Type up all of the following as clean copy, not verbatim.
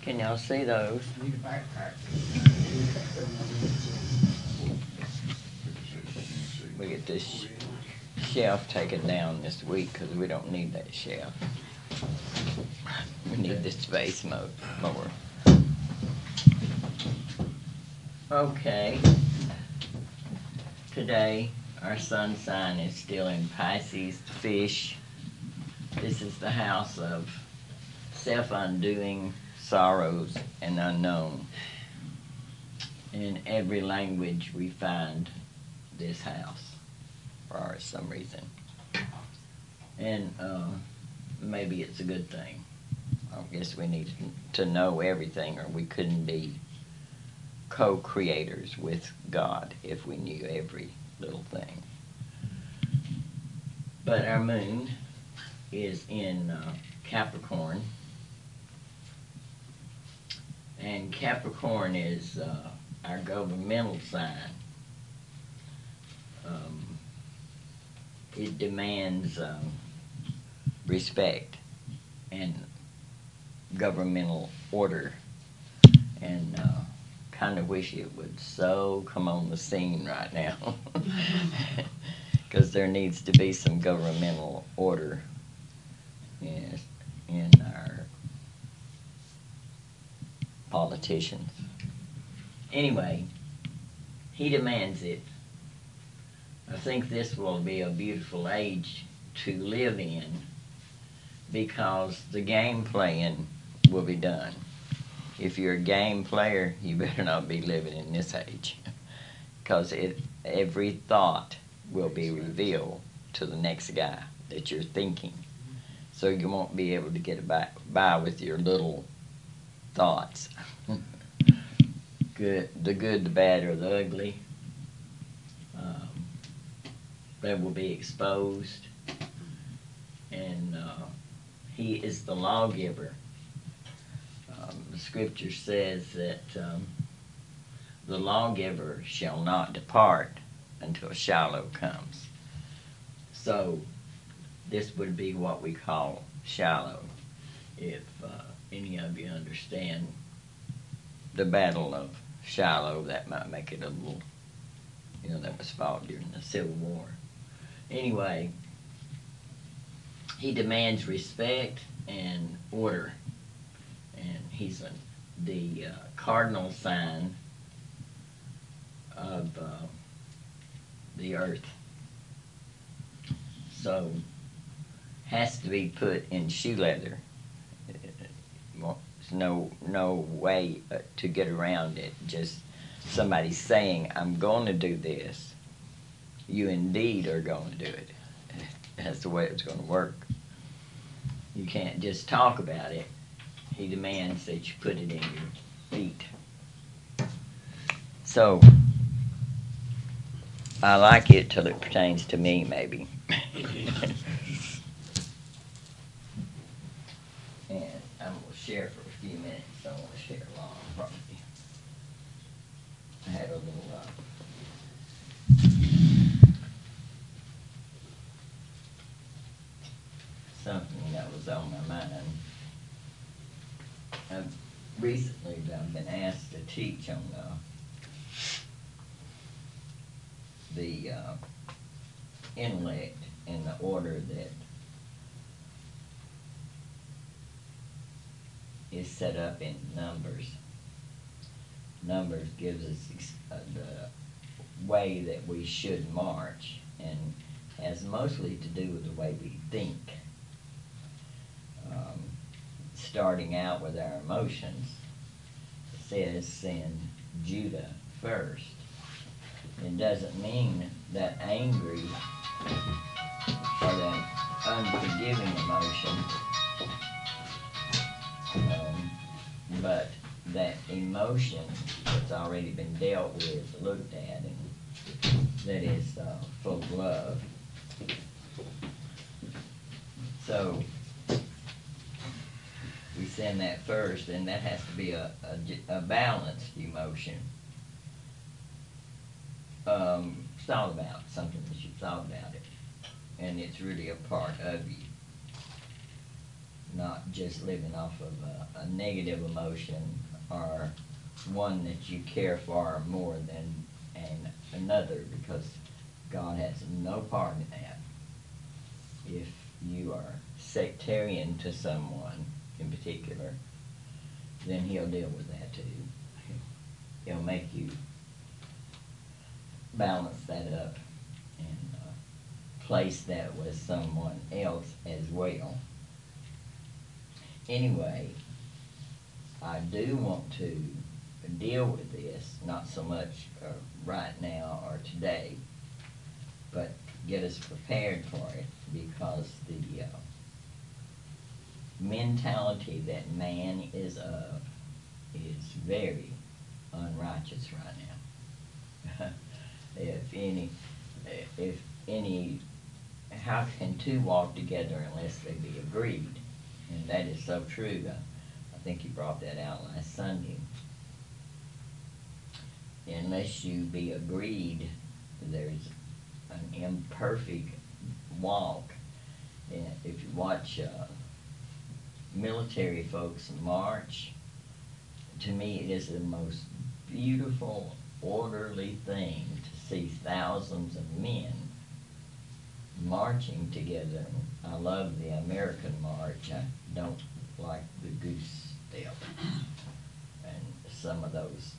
Can y'all see those? Need a backpack. We get this shelf taken down this week because we don't need that shelf. We need this space more. Okay. Today, our sun sign is still in Pisces fish. This is the house of self-undoing sorrows and unknown. In every language we find this house for some reason. And maybe it's a good thing. I guess we need to know everything, or we couldn't be co-creators with God if we knew every little thing. But our moon is in Capricorn, and Capricorn is our governmental sign. It demands respect and governmental order, and kind of wish it would so come on the scene right now, because there needs to be some governmental order in our politicians. Anyway, he demands it. I think this will be a beautiful age to live in, because the game playing will be done. If you're a game player, you better not be living in this age, because every thought will be revealed to the next guy that you're thinking. So you won't be able to get by with your little thoughts. The good, the bad, or the ugly. That will be exposed. And he is the lawgiver. The scripture says that the lawgiver shall not depart until Shiloh comes. So this would be what we call Shiloh, if any of you understand the Battle of Shiloh. That might make it a little, that was fought during the Civil War. Anyway, he demands respect and order, and he's the cardinal sign of the earth. So, has to be put in shoe leather. There's no way to get around it. Just somebody saying, I'm going to do this. You indeed are going to do it. That's the way it's going to work. You can't just talk about it. He demands that you put it in your feet. So, I like it till it pertains to me, maybe. And I'm going to share for a few minutes. I don't want to share long, probably. I had a little something that was on my mind. Recently, I've been asked to teach on the intellect in the order that is set up in Numbers. Numbers gives us the way that we should march, and has mostly to do with the way we think. Starting out with our emotions, it says send Judah first. It doesn't mean that angry or that unforgiving emotion, but that emotion that's already been dealt with, looked at, and that is full of love. So we send that first, and that has to be a balanced emotion. Thought about something that you thought about it, and it's really a part of you. not just living off of a negative emotion or one that you care for more than another, because God has no part in that. If you are sectarian to someone in particular, then he'll deal with that too. He'll make you balance that up and place that with someone else as well. Anyway, I do want to deal with this, not so much right now or today, but get us prepared for it, because the mentality that man is of is very unrighteous right now. if any, how can two walk together unless they be agreed? And that is so true. I think you brought that out last Sunday. Unless you be agreed, there's an imperfect walk. And if you watch military folks march, to me it is the most beautiful, orderly thing to see thousands of men marching together. I love the American march. I don't like the goose step and some of those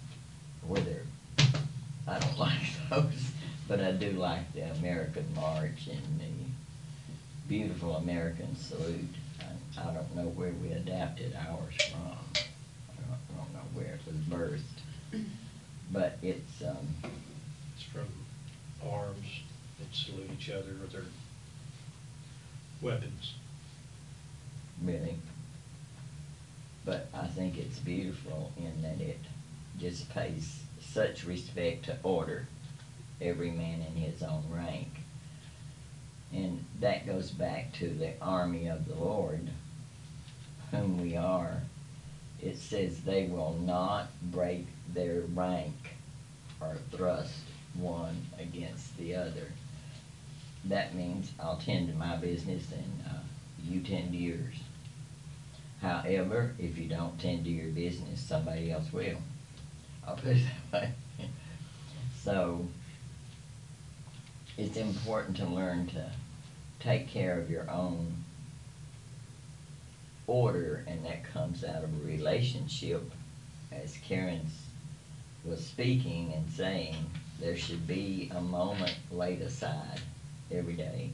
I don't like those, but I do like the American march and the beautiful American salute. I don't know where we adapted ours from. I don't know where it was birthed, but it's from arms that salute each other with their weapons. really. But I think it's beautiful in that it just pays such respect to order, every man in his own rank. And that goes back to the army of the Lord, whom we are. It says they will not break their rank or thrust one against the other. That means I'll tend to my business and you tend to yours. However, if you don't tend to your business, somebody else will. I'll put it that way. So it's important to learn to take care of your own order, and that comes out of a relationship. As Karen was speaking and saying, there should be a moment laid aside every day.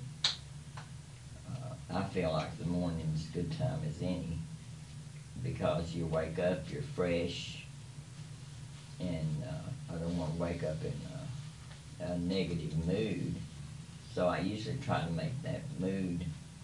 I feel like the morning's a good time as any, because you wake up, you're fresh, and I don't want to wake up in a negative mood. So I usually try to make that mood,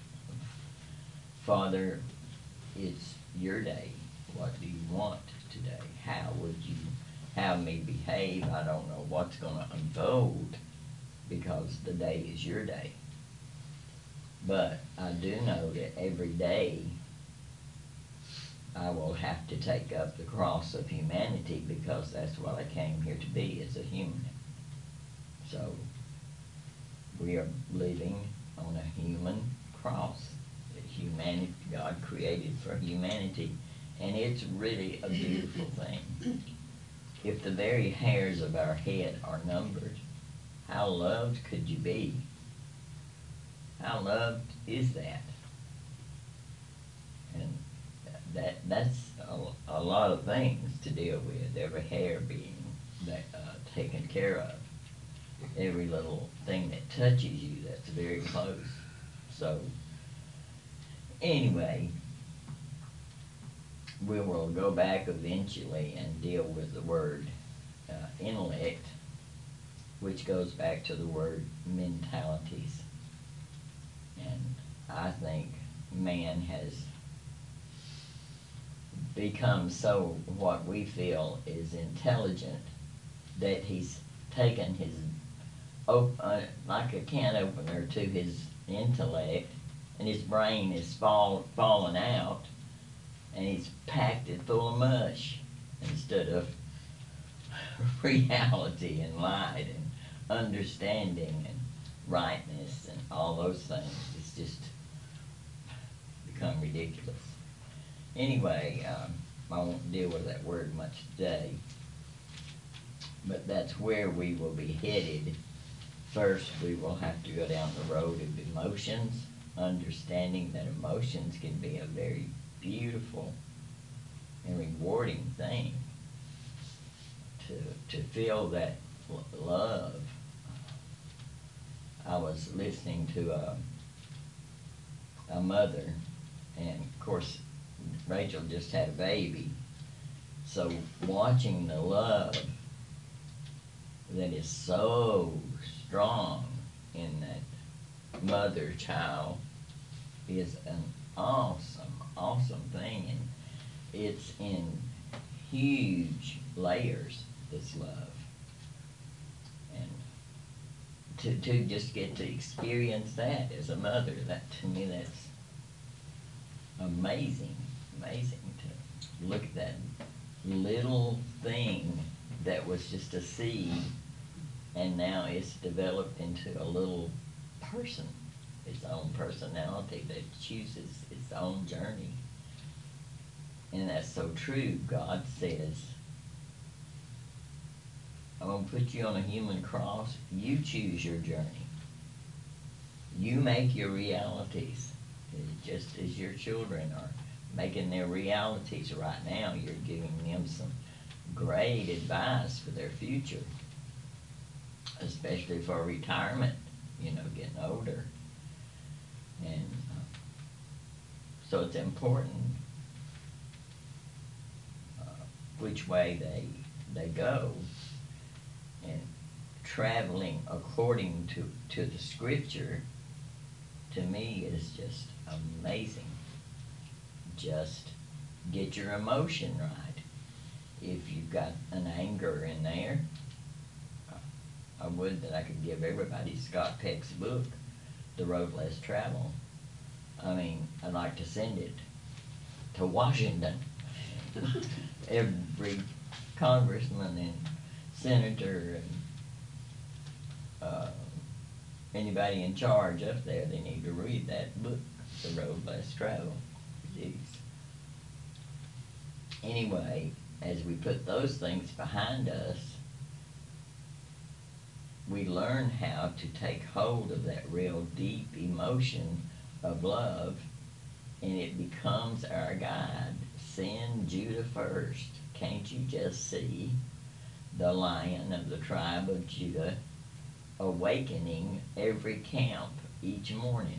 Father, it's your day. What do you want today? How would you have me behave? I don't know what's going to unfold, because the day is your day. But I do know that every day I will have to take up the cross of humanity, because that's what I came here to be, as a human. So we are living on a human cross that humanity, God created for humanity, and it's really a beautiful thing. If the very hairs of our head are numbered, how loved could you be? How loved is that? And that's a lot of things to deal with, every hair being taken care of. Every little thing that touches you, that's very close. So, anyway, we will go back eventually and deal with the word intellect, which goes back to the word mentalities. And I think man has become so, what we feel is intelligent, that he's taken his, like a can opener to his intellect, and his brain is fallen out, and he's packed it full of mush instead of reality and light and understanding and rightness and all those things. It's just become ridiculous. Anyway, I won't deal with that word much today, but that's where we will be headed. First, we will have to go down the road of emotions, understanding that emotions can be a very beautiful and rewarding thing. To feel that love. I was listening to a mother, and of course, Rachel just had a baby. So watching the love that is so strong in that mother-child is an awesome, awesome thing. And it's in huge layers, this love. And to just get to experience that as a mother, that to me, that's amazing, amazing to look at that little thing that was just a seed, and now it's developed into a little person, its own personality that chooses its own journey. And that's so true. God says, I'm going to put you on a human cross. You choose your journey. You make your realities, just as your children are making their realities right now. You're giving them some great advice for their future, especially for retirement, getting older. And so it's important which way they go. And traveling according to the scripture, to me, is just amazing. Just get your emotion right. If you've got an anger in there, I would that I could give everybody Scott Peck's book, The Road Less Traveled. I mean, I'd like to send it to Washington. Every congressman and senator and anybody in charge up there, they need to read that book, The Road Less Traveled. Jeez. Anyway, as we put those things behind us, we learn how to take hold of that real deep emotion of love, and it becomes our guide. Send Judah first. Can't you just see the Lion of the tribe of Judah awakening every camp each morning?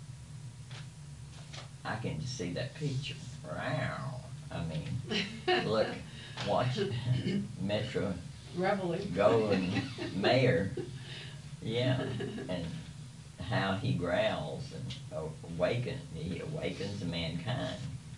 I can just see that picture. Wow. I mean, look, watch it. Metro Reveille. Golden Mayor. Yeah. And how he growls and he awakens mankind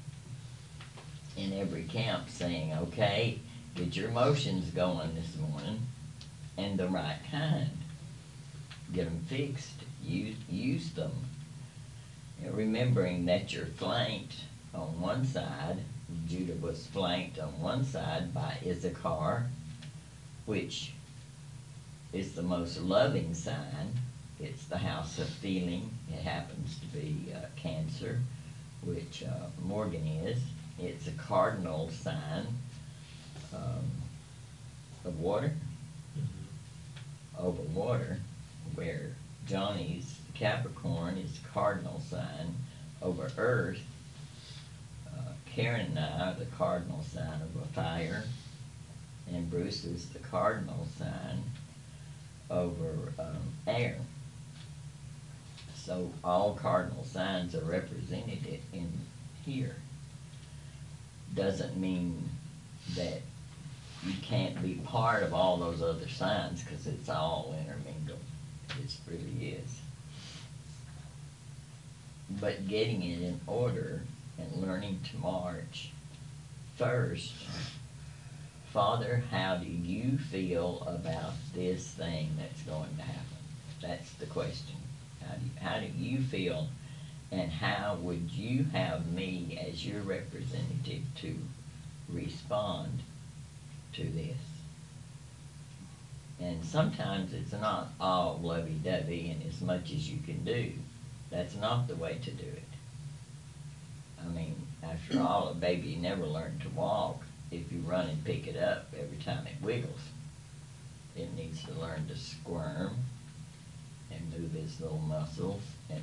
in every camp, saying, okay, get your emotions going this morning, and the right kind. Get them fixed. Use them. And remembering that you're flanked on one side. Judah was flanked on one side by Issachar, which is the most loving sign. It's the house of feeling. It happens to be Cancer, which Morgan is. It's a cardinal sign of water, over water, where Johnny's Capricorn is cardinal sign over earth. Karen and I are the cardinal sign of a fire, and Bruce is the cardinal sign over air. So all cardinal signs are represented in here. Doesn't mean that you can't be part of all those other signs, because it's all intermingled. It really is. But getting it in order and learning to march first. Father, how do you feel about this thing that's going to happen? That's the question. How do you feel, and how would you have me as your representative to respond to this? And sometimes it's not all lovey-dovey and as much as you can do. That's not the way to do it. I mean, After all, a baby never learned to walk if you run and pick it up every time it wiggles. It needs to learn to squirm and move its little muscles and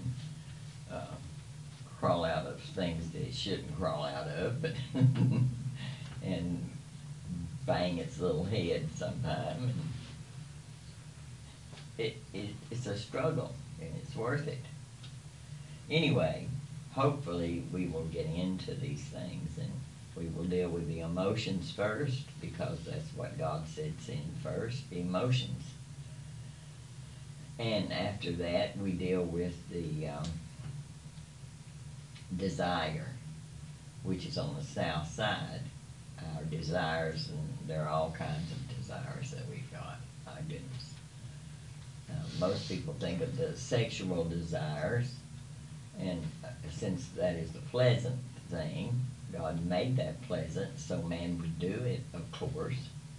crawl out of things that it shouldn't crawl out of, but and bang its little head sometime. And it's a struggle, and it's worth it. Anyway, hopefully we will get into these things, and we will deal with the emotions first, because that's what God sets in first, emotions. And after that, we deal with the desire, which is on the south side. Our desires, and there are all kinds of desires that we've got. My goodness. Most people think of the sexual desires, and since that is the pleasant thing, God made that pleasant so man would do it, of course.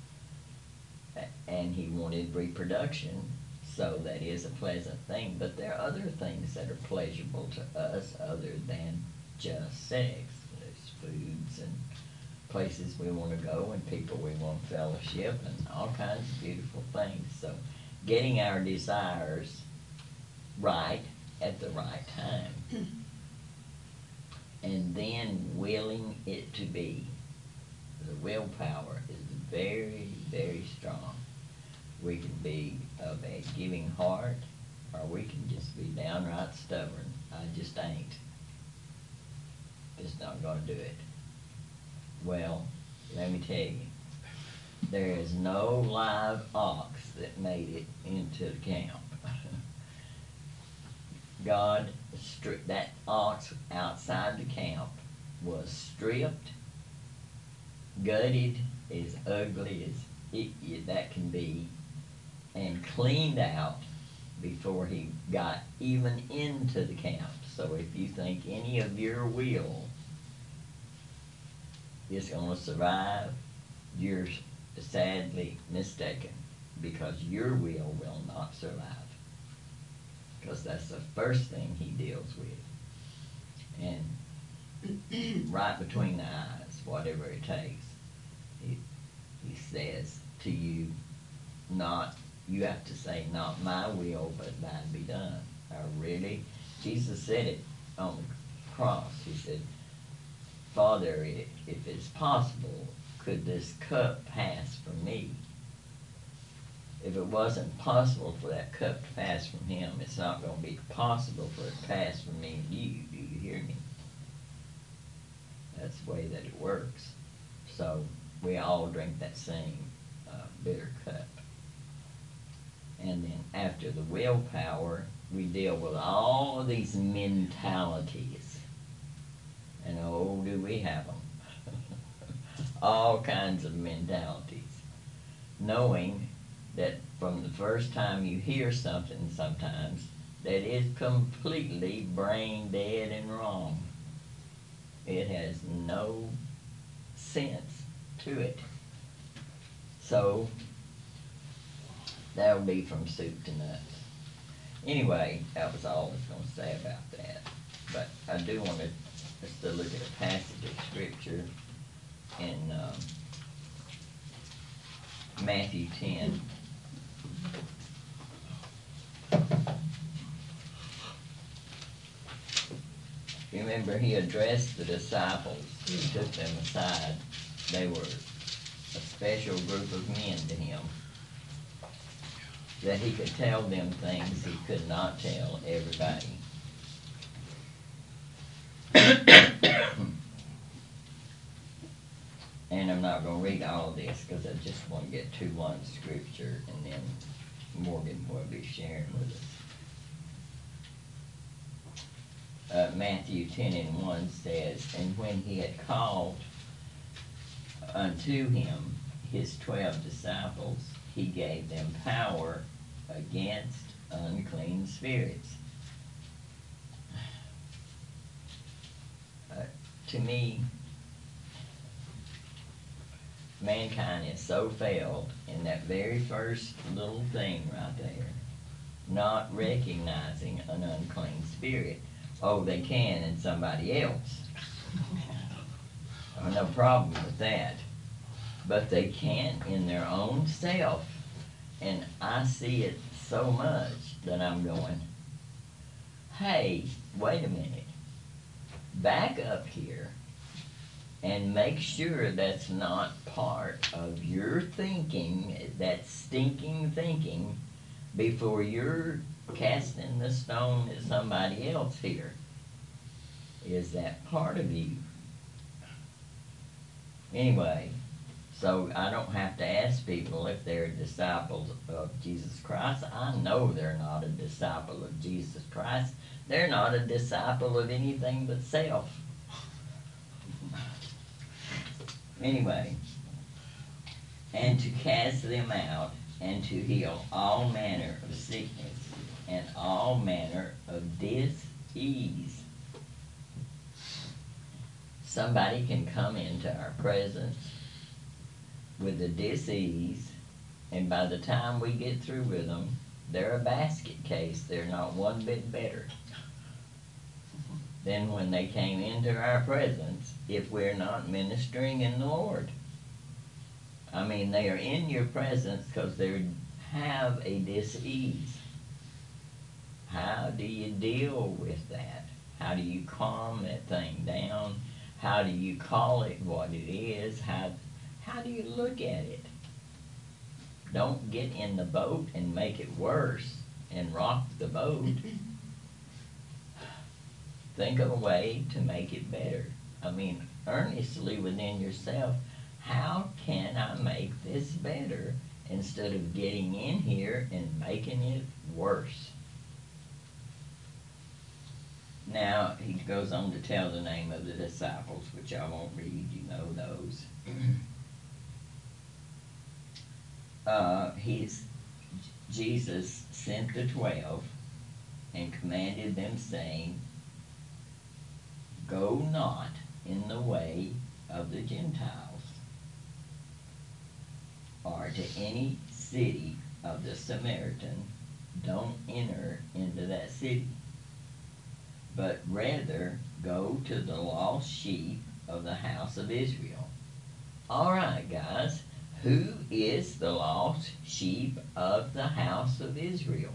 And he wanted reproduction, so that is a pleasant thing. But there are other things that are pleasurable to us other than just sex. There's foods and places we want to go and people we want to fellowship and all kinds of beautiful things. So getting our desires right at the right time, and then willing it to be. The willpower is very, very strong. We can be of a giving heart, or we can just be downright stubborn. I just ain't. Just not going to do it. Well, let me tell you, there is no live ox that made it into the camp. God stripped that ox outside the camp, was stripped, gutted, as ugly as that can be, and cleaned out before he got even into the camp. So if you think any of your will is going to survive, you're sadly mistaken, because your will not survive. Because that's the first thing he deals with. And right between the eyes, whatever it takes, he says to you, you have to say, not my will, but thine be done. Really? Jesus said it on the cross. He said, Father, if it's possible, could this cup pass from me? If it wasn't possible for that cup to pass from him, it's not going to be possible for it to pass from me and you. Do you hear me? That's the way that it works. So we all drink that same bitter cup. And then after the willpower, we deal with all of these mentalities. And oh, do we have them. All kinds of mentalities. Knowing that from the first time you hear something sometimes, that is completely brain dead and wrong. It has no sense to it. So, that'll be from soup to nuts. Anyway, that was all I was going to say about that. But I do want us to look at a passage of Scripture in Matthew 10. Remember, he addressed the disciples. He took them aside. They were a special group of men to him, that he could tell them things he could not tell everybody. And I'm not going to read all of this because I just want to get to one scripture, and then Morgan will be sharing with us. Matthew 10:1 says, And when he had called unto him his 12 disciples, he gave them power against unclean spirits. To me, mankind is so failed in that very first little thing right there, not recognizing an unclean spirit. Oh, they can in somebody else. No problem with that. But they can't in their own self. And I see it so much that I'm going, hey, wait a minute. Back up here and make sure that's not part of your thinking, that stinking thinking, before you're casting the stone at somebody else here. Is that part of you? Anyway, so I don't have to ask people if they're disciples of Jesus Christ. I know they're not a disciple of Jesus Christ. They're not a disciple of anything but self. Anyway, and to cast them out and to heal all manner of sickness and all manner of dis-ease. Somebody can come into our presence with a dis-ease, and by the time we get through with them, they're a basket case. They're not one bit better than when they came into our presence if we're not ministering in the Lord. I mean, they are in your presence because they have a dis-ease. How do you deal with that? How do you calm that thing down? How do you call it what it is? How do you look at it? Don't get in the boat and make it worse and rock the boat. Think of a way to make it better. I mean, earnestly within yourself, how can I make this better instead of getting in here and making it worse? Now, he goes on to tell the name of the disciples, which I won't read, you know those. Jesus sent the 12 and commanded them, saying, go not in the way of the Gentiles, or to any city of the Samaritan. Don't enter into that city, but rather go to the lost sheep of the house of Israel. All right, guys, who is the lost sheep of the house of Israel?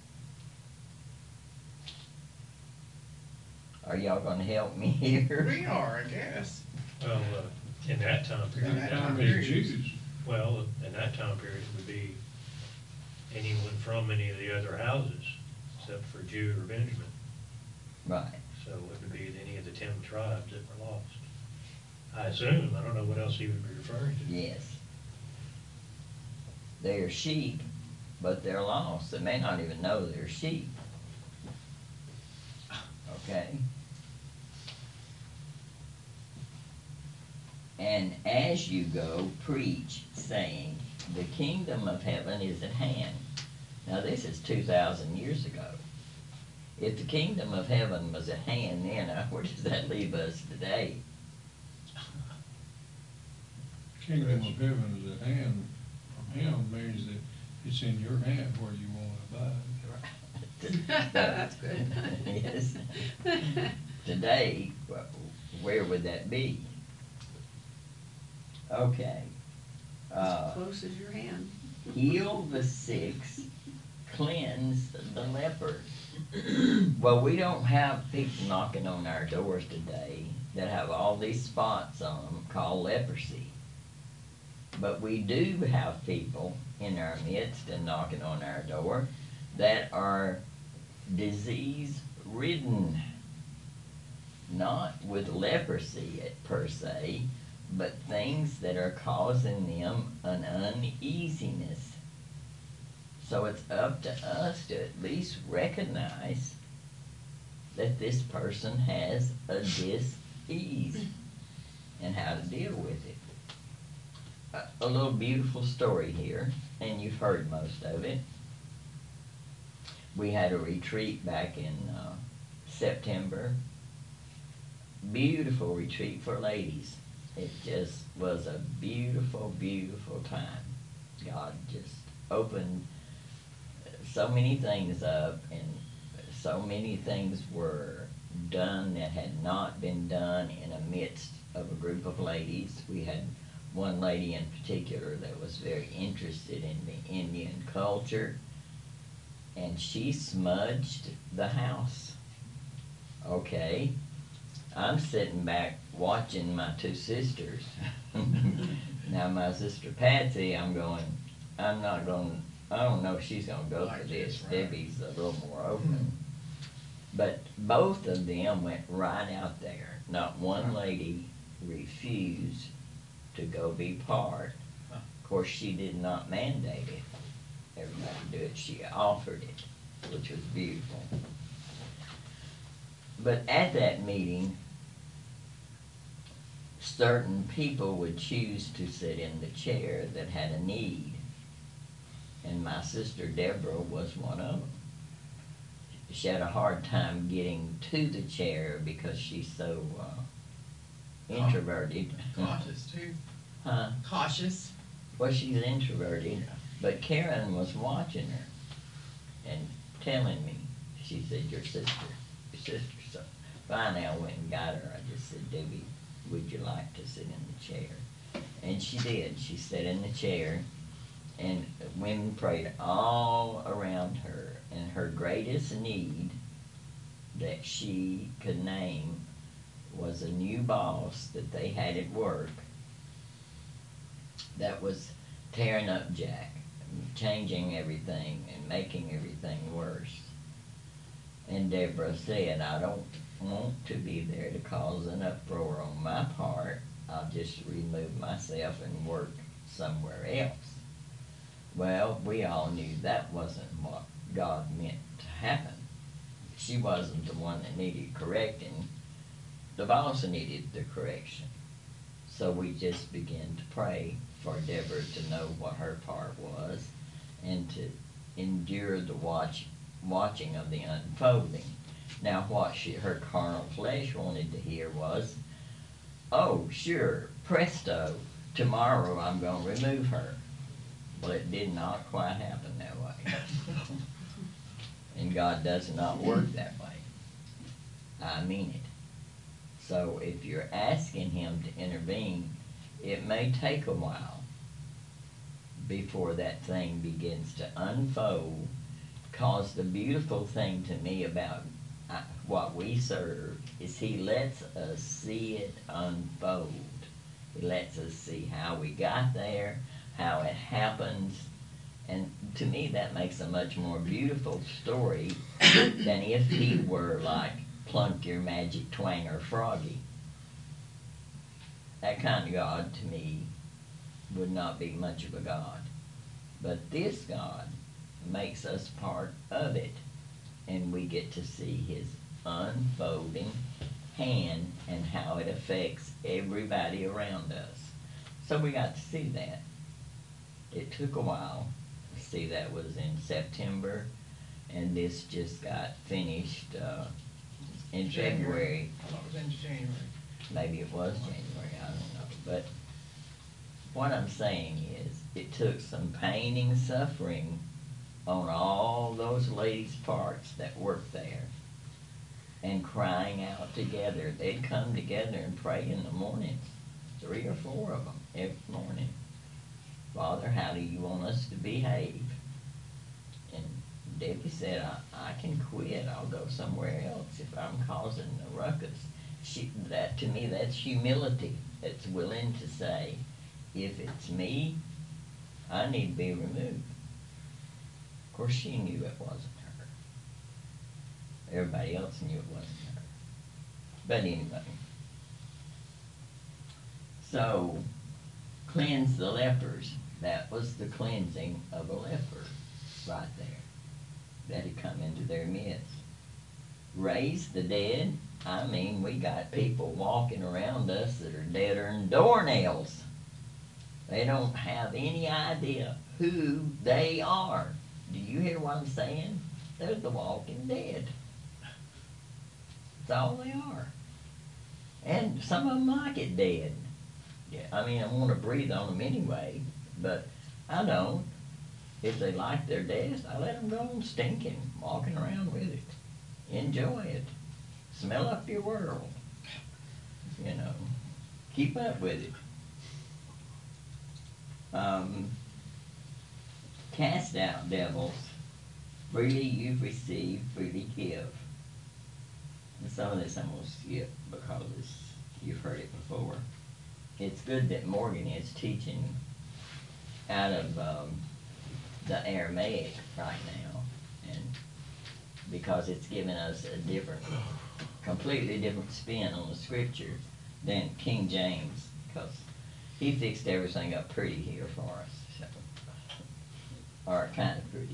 Are y'all going to help me here? We are, I guess. Well, in that time period. In that time would be- period. Jews. Well, in that time period, it would be anyone from any of the other houses, except for Jude or Benjamin. Right. So it would be any of the 10 tribes that were lost. I assume, I don't know what else he would be referring to. Yes. They are sheep, but they're lost. They may not even know they're sheep. Okay? And as you go, preach, saying, the kingdom of heaven is at hand. Now this is 2,000 years ago. If the kingdom of heaven was at hand then, where does that leave us today? Kingdom of heaven is at hand from him means that it's in your hand where you want to abide. That's good. Yes. Today, where would that be? Okay. As close as your hand. Heal the sick, cleanse the leper. Well, we don't have people knocking on our doors today that have all these spots on them called leprosy. But we do have people in our midst and knocking on our door that are disease-ridden. Not with leprosy per se, but things that are causing them an uneasiness. So it's up to us to at least recognize that this person has a dis-ease and how to deal with it. A little beautiful story here, and you've heard most of it. We had a retreat back in September. Beautiful retreat for ladies. It just was a beautiful, beautiful time. God just opened so many things up, and so many things were done that had not been done in the midst of a group of ladies. We had one lady in particular that was very interested in the Indian culture, and she smudged the house. Okay, I'm sitting back watching my two sisters. Now my sister Patsy, I don't know if she's gonna go for Like this. this, right. Debbie's a little more open. But both of them went right out there. Not one lady refused to go be part. Of course, she did not mandate it. Everybody do it. She offered it, which was beautiful. But at that meeting, certain people would choose to sit in the chair that had a need. And my sister Deborah was one of them. She had a hard time getting to the chair because she's so introverted. Cautious too. Huh? Cautious. Well, she's introverted, but Karen was watching her and telling me. She said, your sister. So finally I went and got her. I just said, Debbie, would you like to sit in the chair? And she did. She sat in the chair, and women prayed all around her. And her greatest need that she could name was a new boss that they had at work that was tearing up Jack, changing everything and making everything worse. And Deborah said, I don't want to be there to cause an uproar on my part. I'll just remove myself and work somewhere else. Well, we all knew that wasn't what God meant to happen. She wasn't the one that needed correcting. The boss needed the correction. So we just began to pray for Deborah to know what her part was and to endure the watching of the unfolding. Now what her carnal flesh wanted to hear was, oh sure, presto, tomorrow I'm going to remove her. Well, it did not quite happen that way. And God does not work that way. I mean it. So if you're asking Him to intervene, it may take a while before that thing begins to unfold, because the beautiful thing to me about what we serve is He lets us see it unfold. He lets us see how we got there, how it happens, and to me that makes a much more beautiful story than if He were like Plunk Your Magic Twanger Froggy. That kind of God to me would not be much of a God. But this God makes us part of it, and we get to see His unfolding hand and how it affects everybody around us. So we got to see that. It took a while. See, that was in September, and this just got finished in February. I thought it was in January. Maybe it was January, I don't know. But what I'm saying is, it took some pain and suffering on all those ladies' parts that worked there, and crying out together. They'd come together and pray in the mornings, 3 or 4 of them every morning. Father, how do you want us to behave? And Debbie said, I can quit. I'll go somewhere else if I'm causing a ruckus. That to me, that's humility. It's willing to say, if it's me, I need to be removed. Of course, she knew it wasn't her. Everybody else knew it wasn't her. But anyway. So, cleanse the lepers. That was the cleansing of a leper right there. That had come into their midst. Raise the dead. I mean, we got people walking around us that are deader than doornails. They don't have any idea who they are. Do you hear what I'm saying? They're the walking dead. That's all they are. And some of them like it dead. Yeah, I mean, I want to breathe on them anyway, but I don't. If they like their death, I let them go on stinking, walking around with it. Enjoy it. Smell up your world. You know, keep up with it. Cast out devils. Freely you've received, freely give. And some of this I'm going to skip because you've heard it before. It's good that Morgan is teaching out of the Aramaic right now, and because it's given us a different, completely different spin on the scripture than King James, because he fixed everything up pretty here for us, so, or kind of pretty.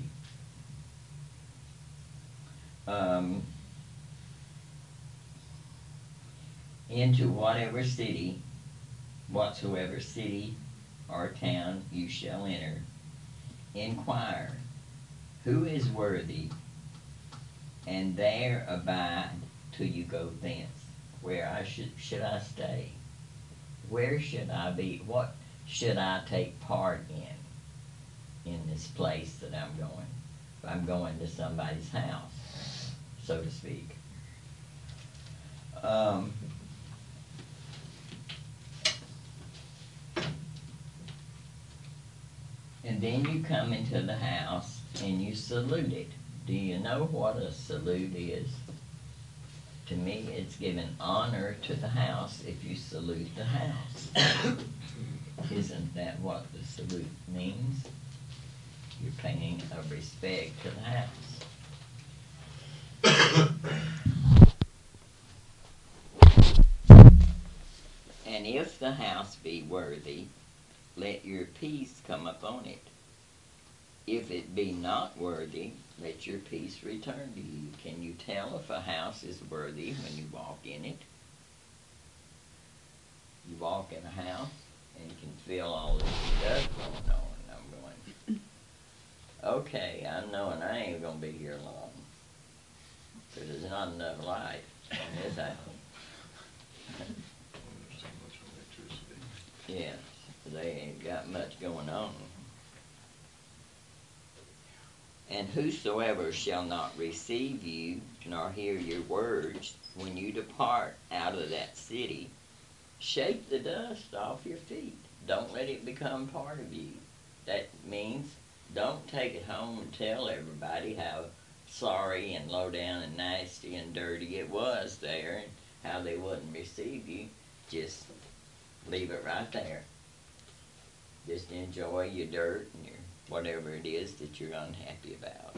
Into whatever city, whatsoever city or town you shall enter, inquire who is worthy, and there abide till you go thence. Where should I stay? Where should I be? What should I take part in this place that I'm going? If I'm going to somebody's house, so to speak. And then you come into the house and you salute it. Do you know what a salute is? To me, it's giving honor to the house if you salute the house. Isn't that what the salute means? You're paying a respect to the house. And if the house be worthy, let your peace come upon it. If it be not worthy, let your peace return to you. Can you tell if a house is worthy when you walk in it? You walk in a house and you can feel all this stuff going on. And I'm going, okay, I'm knowing I ain't going to be here long. Because there's not enough light in this house. Yes, they ain't got much going on. And whosoever shall not receive you, nor hear your words, when you depart out of that city, shake the dust off your feet. Don't let it become part of you. That means don't take it home and tell everybody how sorry and low down and nasty and dirty it was there and how they wouldn't receive you. Just leave it right there. Just enjoy your dirt and your whatever it is that you're unhappy about.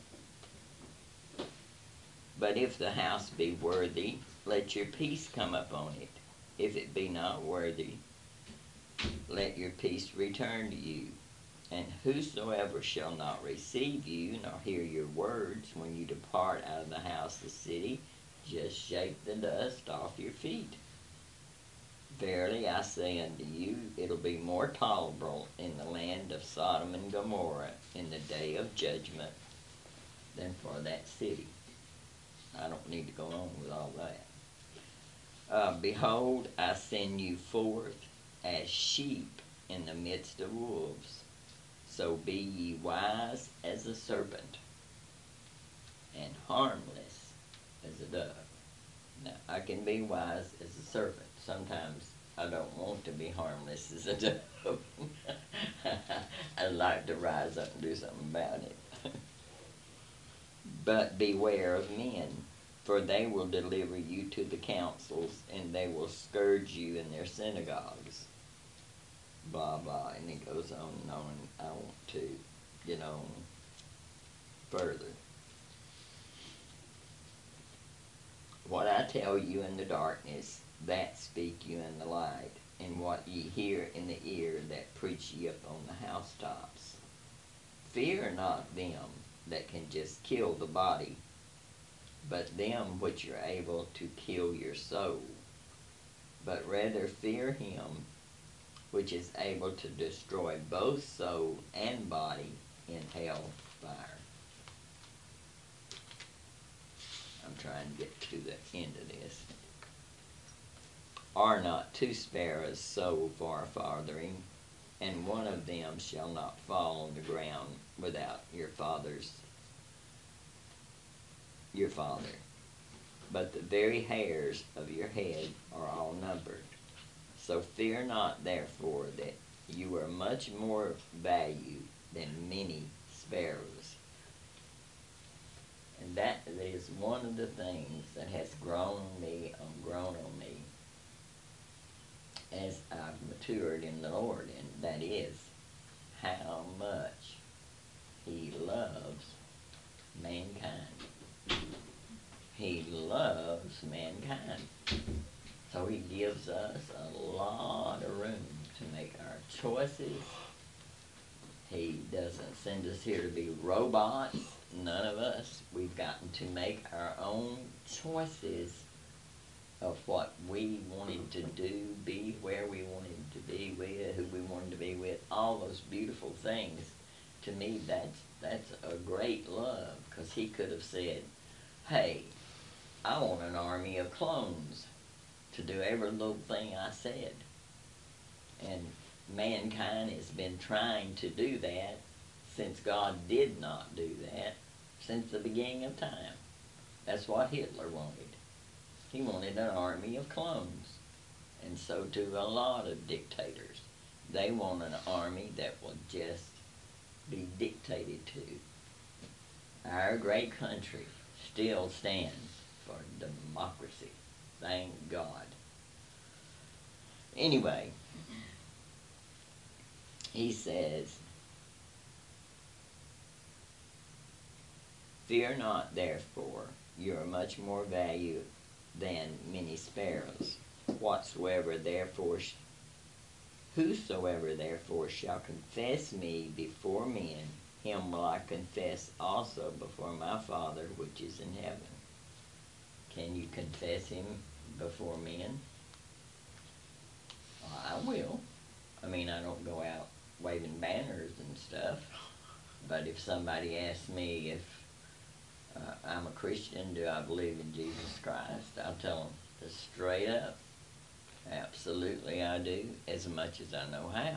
But if the house be worthy, let your peace come upon it. If it be not worthy, let your peace return to you. And whosoever shall not receive you, nor hear your words, when you depart out of the house of the city, just shake the dust off your feet. Verily I say unto you, it'll be more tolerable in the land of Sodom and Gomorrah in the day of judgment than for that city. I don't need to go on with all that. Behold, I send you forth as sheep in the midst of wolves. So be ye wise as a serpent and harmless as a dove. Now, I can be wise as a serpent. Sometimes I don't want to be harmless as a dove. I'd like to rise up and do something about it. But beware of men, for they will deliver you to the councils, and they will scourge you in their synagogues. Blah, blah, and it goes on and on, and I want to get on further. What I tell you in the darkness, that speak you in the light, and what ye hear in the ear, that preach ye upon the housetops. Fear not them that can just kill the body, but them which are able to kill your soul. But rather fear him which is able to destroy both soul and body in hell fire. I'm trying to get to the end of this. Are not two sparrows sold for a farthing, and one of them shall not fall on the ground without your Father. but the very hairs of your head are all numbered. So fear not, therefore, that you are much more valued than many sparrows. And that is one of the things that has grown on me as I've matured in the Lord, and that is how much He loves mankind. He loves mankind. So He gives us a lot of room to make our choices. He doesn't send us here to be robots. None of us. We've gotten to make our own choices of what we wanted to do, be where we wanted to be with, who we wanted to be with, all those beautiful things. To me, that's a great love, because He could have said, hey, I want an army of clones to do every little thing I said. And mankind has been trying to do that since God did not do that, since the beginning of time. That's what Hitler wanted. He wanted an army of clones. And so do a lot of dictators. They want an army that will just be dictated to. Our great country still stands for democracy. Thank God. Anyway, he says, fear not, therefore, you are much more valued than many sparrows. Whosoever therefore shall confess me before men, him will I confess also before my Father which is in heaven. Can you confess Him before men? I will. I mean, I don't go out waving banners and stuff. But if somebody asks me if I'm a Christian, do I believe in Jesus Christ, I'll tell them straight up, absolutely I do, as much as I know how.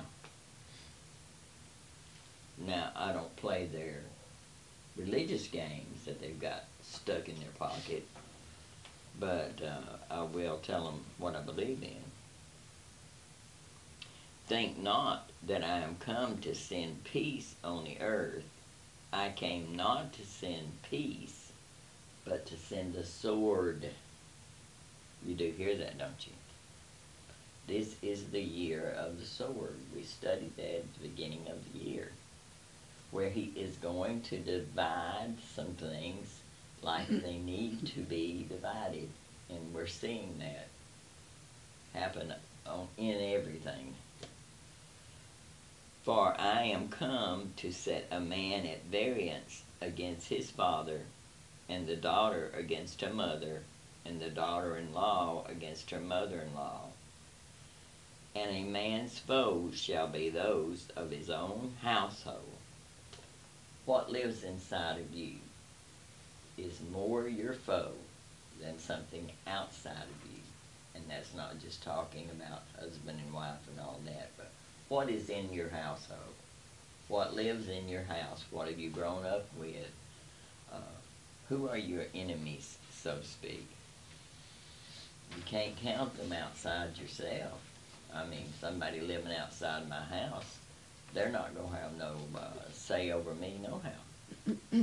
Now, I don't play their religious games that they've got stuck in their pocket, but I will tell them what I believe in. Think not that I am come to send peace on the earth. I came not to send peace, but to send a sword. You do hear that, don't you? This is the year of the sword. We studied that at the beginning of the year, where He is going to divide some things like they need to be divided. And we're seeing that happen in everything. For I am come to set a man at variance against his father, and the daughter against her mother, and the daughter-in-law against her mother-in-law. And a man's foes shall be those of his own household. What lives inside of you is more your foe than something outside of you. And that's not just talking about husband and wife and all that, but what is in your household? What lives in your house? What have you grown up with? Who are your enemies, so to speak? You can't count them outside yourself. I mean, somebody living outside my house, they're not going to have no say over me no how.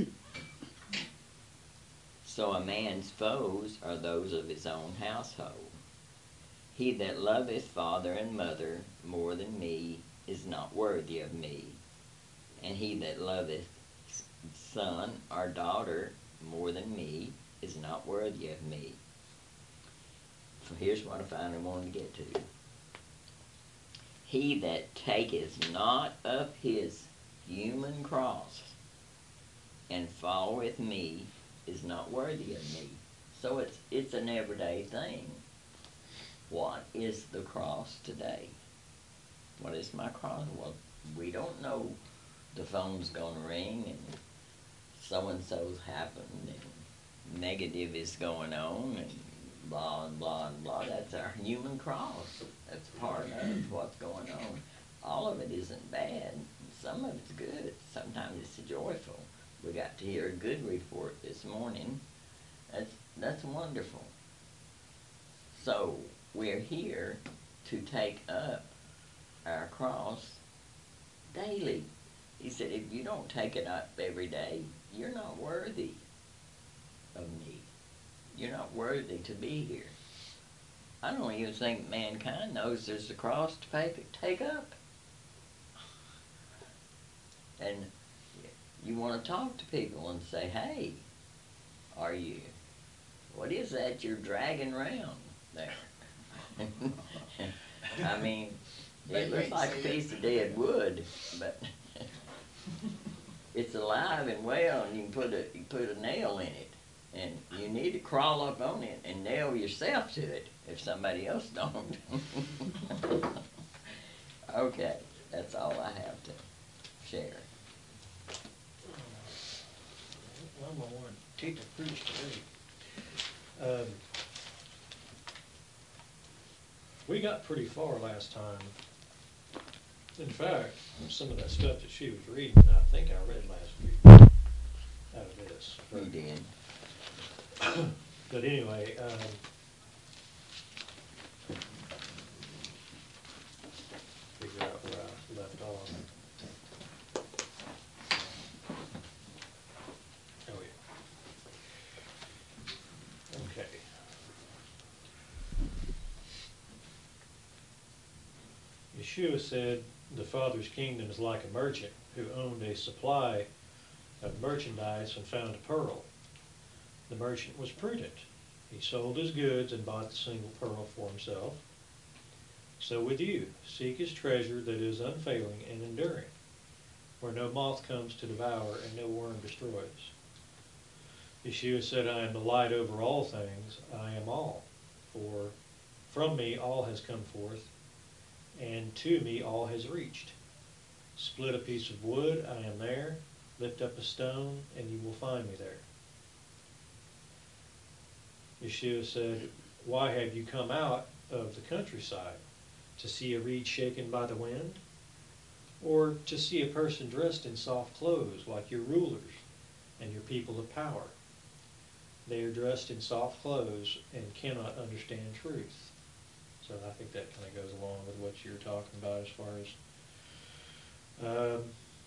So a man's foes are those of his own household. He that loveth father and mother more than me is not worthy of me. And he that loveth son or daughter more than me is not worthy of me. So here's what I finally wanted to get to. He that taketh not up his human cross and followeth me is not worthy of me. So it's an everyday thing. What is the cross today? What is my cross? Well, we don't know. The phone's gonna ring and so-and-so's happened and negative is going on and blah and blah and blah. That's our human cross. That's part of what's going on. All of it isn't bad. Some of it's good. Sometimes it's joyful. We got to hear a good report this morning. That's wonderful. So we're here to take up our cross daily. He said, if you don't take it up every day, you're not worthy of me. You're not worthy to be here. I don't even think mankind knows there's a cross to take up. And you want to talk to people and say, hey, what is that you're dragging around there? I mean, it looks like a piece of dead wood, but it's alive and well, and you can put a nail in it, and you need to crawl up on it and nail yourself to it if somebody else don't. Okay, that's all I have to share. I'm gonna want to take the fruits today. We got pretty far last time. In fact, some of that stuff that she was reading, I think I read last week out of this. You did. But anyway, figure out where I left off. Oh, yeah. Okay. Yeshua said, the Father's kingdom is like a merchant who owned a supply of merchandise and found a pearl. The merchant was prudent. He sold his goods and bought the single pearl for himself. So with you, seek his treasure that is unfailing and enduring, where no moth comes to devour and no worm destroys. Yeshua said, I am the light over all things. I am all. For from me all has come forth, and to me all has reached. Split a piece of wood, I am there. Lift up a stone, and you will find me there. Yeshua said, why have you come out of the countryside? To see a reed shaken by the wind? Or to see a person dressed in soft clothes like your rulers and your people of power? They are dressed in soft clothes and cannot understand truth. So I think that kind of goes along with what you're talking about as far as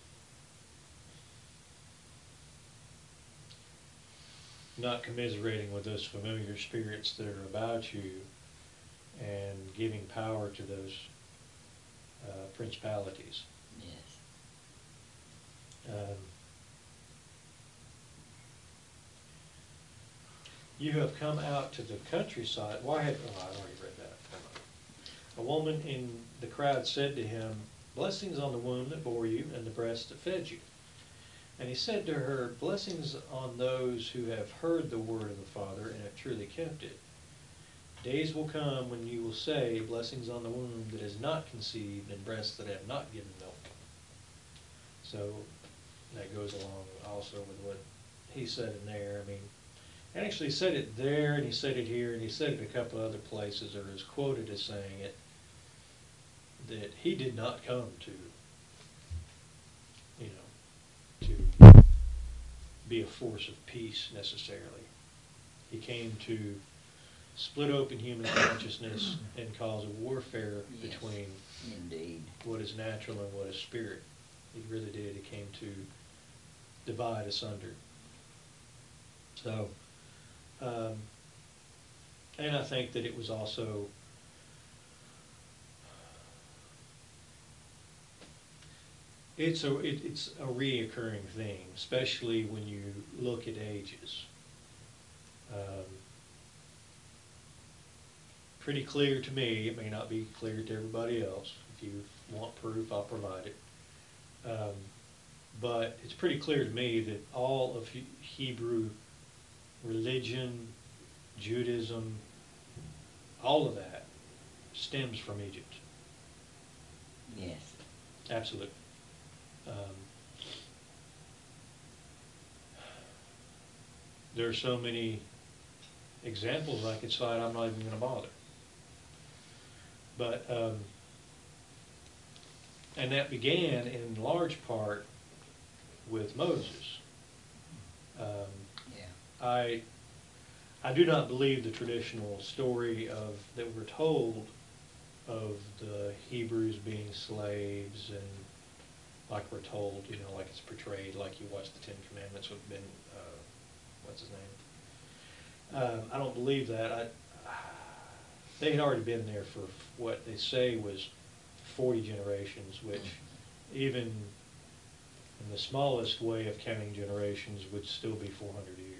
not commiserating with those familiar spirits that are about you and giving power to those principalities. Yes. You have come out to the countryside. Why had, oh, I already read that. A woman in the crowd said to him, blessings on the womb that bore you and the breast that fed you. And he said to her, blessings on those who have heard the word of the Father and have truly kept it. Days will come when you will say, blessings on the womb that is not conceived and breasts that have not given milk. So that goes along also with what he said in there. I mean, and actually he said it there, and he said it here, and he said it a couple other places, or is quoted as saying it, that he did not come to, to be a force of peace necessarily. He came to split open human consciousness and cause a warfare between Indeed. what is natural and what is spirit. He really did. He came to divide asunder. So, and I think that it was also it's a reoccurring thing, especially when you look at ages. Pretty clear to me. It may not be clear to everybody else. If you want proof, I'll provide it. But it's pretty clear to me that all of Hebrew religion, Judaism, all of that stems from Egypt. Yes. Absolutely. There are so many examples I could cite, I'm not even going to bother. But, and that began in large part with Moses. Yeah. I do not believe the traditional story of, that we're told of the Hebrews being slaves and like we're told, you know, like it's portrayed, like you watch the Ten Commandments with Ben, what's his name? I don't believe that. They had already been there for what they say was 40 generations, which even in the smallest way of counting generations would still be 400 years.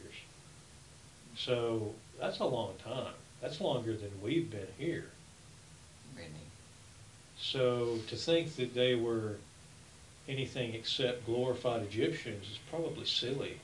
So that's a long time. That's longer than we've been here. Really. So to think that they were anything except glorified Egyptians is probably silly.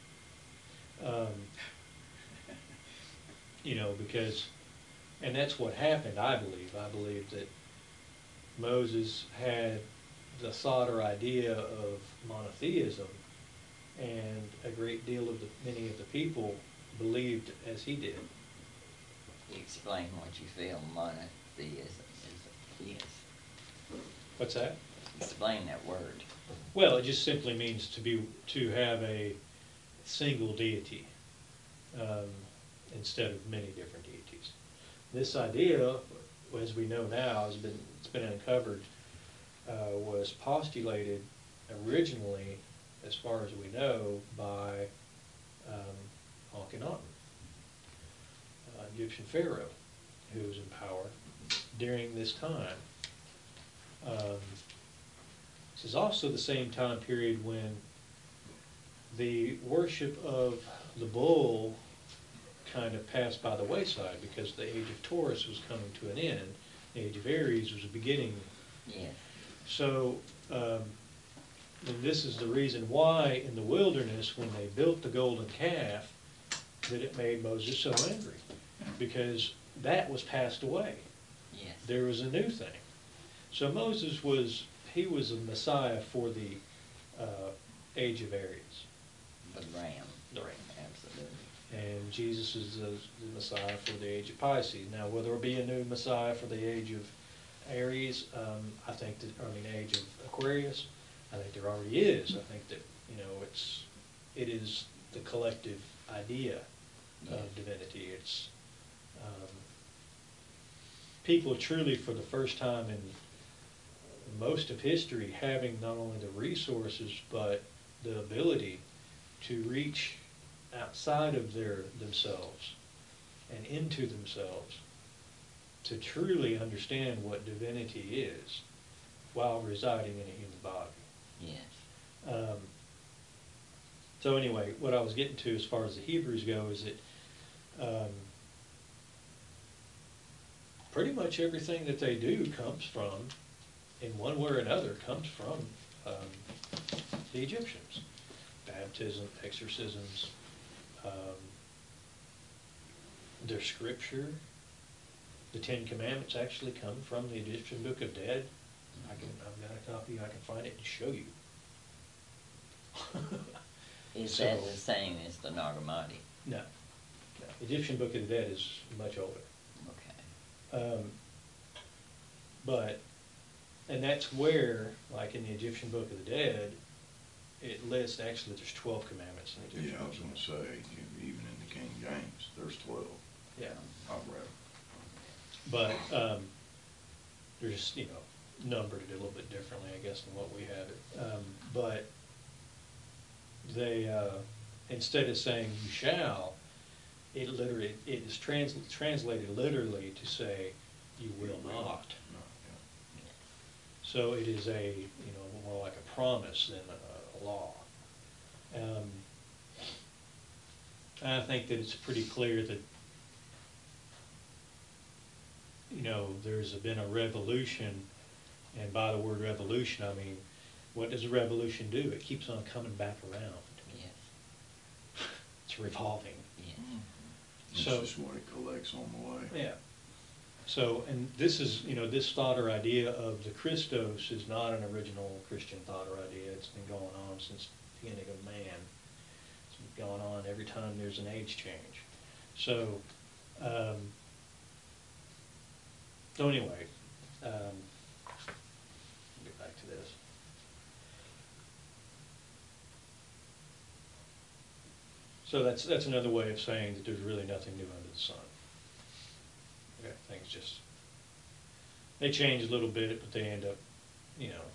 You know, because, and that's what happened, I believe. I believe that Moses had the thought or idea of monotheism, and a great deal of many of the people believed as he did. Explain what you feel monotheism is. What's that? Explain that word. Well, it just simply means to have a single deity instead of many different deities. This idea, as we know now, it's been uncovered, was postulated originally, as far as we know, by Akhenaten, Egyptian pharaoh, who was in power during this time. This is also the same time period when the worship of the bull kind of passed by the wayside, because the age of Taurus was coming to an end. The age of Aries was beginning. Yes. So, and this is the reason why in the wilderness, when they built the golden calf, that it made Moses so angry, because that was passed away. Yes. There was a new thing. So Moses was a Messiah for the age of Aries. The ram. The ram. Absolutely. And Jesus is the Messiah for the age of Pisces. Now, will there be a new Messiah for the age of Aries? I think that, age of Aquarius. I think there already is. I think that, you know, it is the collective idea of divinity. It's people truly, for the first time in most of history, having not only the resources but the ability to reach outside of themselves and into themselves to truly understand what divinity is while residing in a human body. Yes. So anyway, what I was getting to as far as the Hebrews go is that pretty much everything that they do comes from, in one way or another, comes from the Egyptians. Baptism, exorcisms, their scripture. The Ten Commandments actually come from the Egyptian Book of Dead. I've got a copy, I can find it and show you. Is So- that the same as the Nag Hammadi? No. Egyptian Book of the Dead is much older. Okay. But, and that's where, like in the Egyptian Book of the Dead, it lists, actually there's 12 commandments in the Yeah, Egyptian I Book was of the gonna Dead. say, even in the King James, there's 12. Yeah, I've read. but they're just, you know, numbered it a little bit differently, I guess, than what we have it. But they, instead of saying you shall, it is translated literally to say you will not. No, So it is a, you know, more like a promise than a law. And I think that it's pretty clear that, you know, there's been a revolution, and by the word revolution, I mean, what does a revolution do? It keeps on coming back around. Yes. It's revolving. Yes. It's So- just what it collects on the way. Yeah. So, and this is, you know, this thought or idea of the Christos is not an original Christian thought or idea. It's been going on since the beginning of man. It's been going on every time there's an age change. So, so anyway, get back to this. So that's another way of saying that there's really nothing new under the sun. Okay, things just, they change a little bit, but they end up, you know.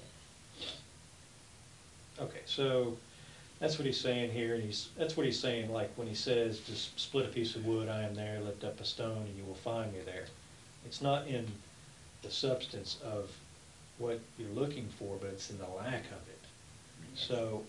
Okay, so that's what he's saying here, and that's what he's saying, like when he says, just split a piece of wood, I am there, lift up a stone, and you will find me there. It's not in the substance of what you're looking for, but it's in the lack of it. So,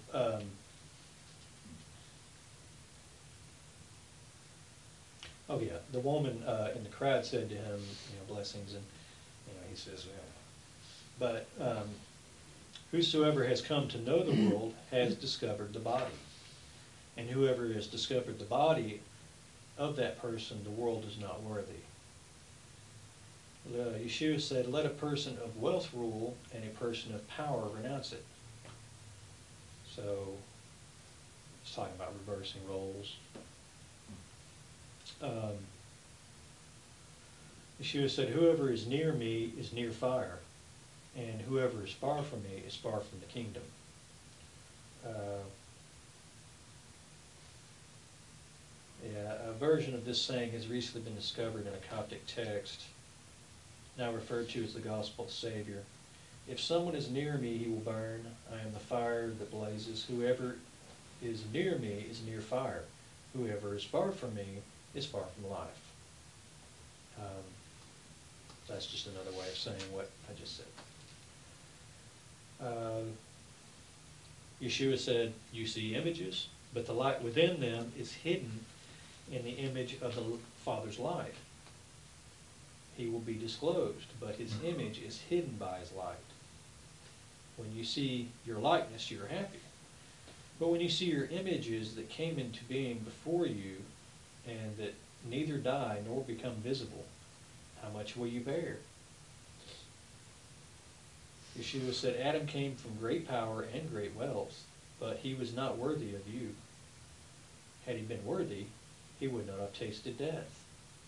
oh yeah, the woman in the crowd said to him, blessings, and, he says, but whosoever has come to know the world has discovered the body. And whoever has discovered the body of that person, the world is not worthy. Yeshua said, let a person of wealth rule and a person of power renounce it. So, it's talking about reversing roles. Yeshua said, whoever is near me is near fire, and whoever is far from me is far from the kingdom. A version of this saying has recently been discovered in a Coptic text, now referred to as the Gospel of the Savior. If someone is near me, he will burn. I am the fire that blazes. Whoever is near me is near fire. Whoever is far from me is far from life. That's just another way of saying what I just said. Yeshua said, you see images, but the light within them is hidden in the image of the Father's light. He will be disclosed, but his image is hidden by his light. When you see your likeness, you're happy. But when you see your images that came into being before you and that neither die nor become visible, how much will you bear? Yeshua said, Adam came from great power and great wealth, but he was not worthy of you. Had he been worthy, he would not have tasted death.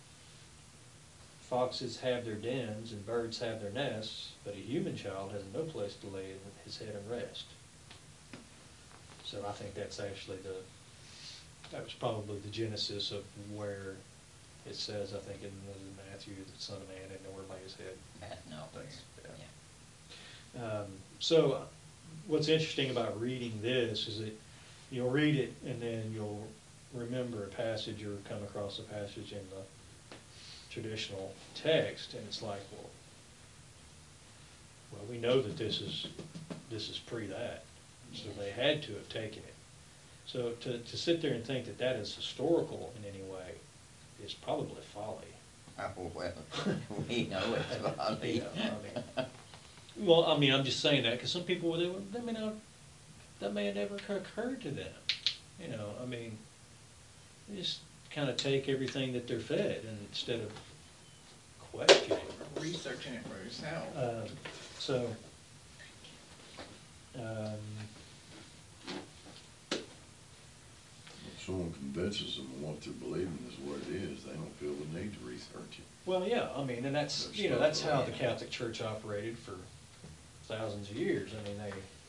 Foxes have their dens and birds have their nests, but a human child has no place to lay his head and rest. So I think that's actually that was probably the genesis of where it says, I think in Matthew, the Son of Man had nowhere to lay his head. No, Yeah. So what's interesting about reading this is that you'll read it and then you'll remember a passage or come across a passage in the traditional text, and it's like, well, we know that this is pre that, so they had to have taken it. So to sit there and think that that is historical in any way is probably folly. Oh, well, we know it's folly. Well, I mean, I'm just saying that because some people, that may have never occurred to them. I mean, they just kind of take everything that they're fed, and instead of questioning, Researching it for yourself. If someone convinces them what they're believing is what it is, they don't feel the need to research it. well, yeah, I mean, and that's how the Catholic Church operated for thousands of years. I mean,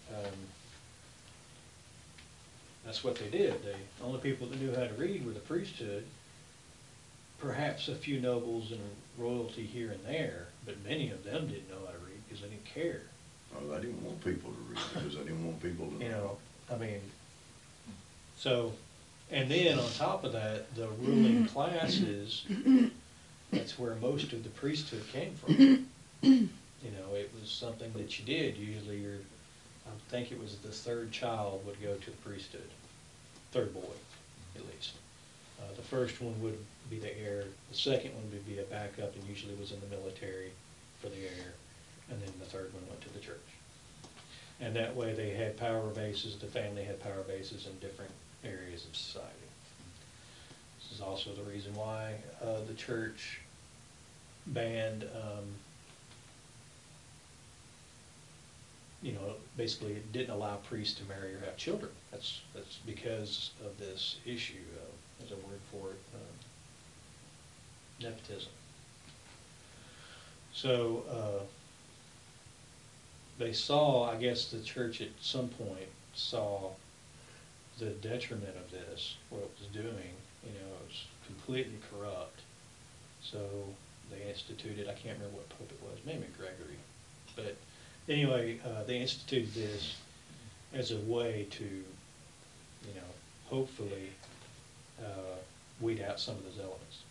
that's what they did. The only people that knew how to read were the priesthood, perhaps a few nobles and royalty here and there, but many of them didn't know how to read because they didn't care. Oh, they didn't want people to read because they didn't want people to know. I mean, so, and then on top of that, the ruling classes, that's where most of the priesthood came from. It was something that you did. Usually I think it was the third child would go to the priesthood. Third boy, at least. The first one would be the heir. The second one would be a backup and usually was in the military for the heir. And then the third one went to the church. And that way they had power bases, the family had power bases in different areas of society. This is also the reason why the church banned, basically it didn't allow priests to marry or have children. That's because of this issue of, there's a word for it, nepotism. So they saw, I guess the church at some point saw the detriment of this, what it was doing, it was completely corrupt. So they instituted, I can't remember what pope it was, maybe Gregory. But anyway, they instituted this as a way to, hopefully weed out some of those elements.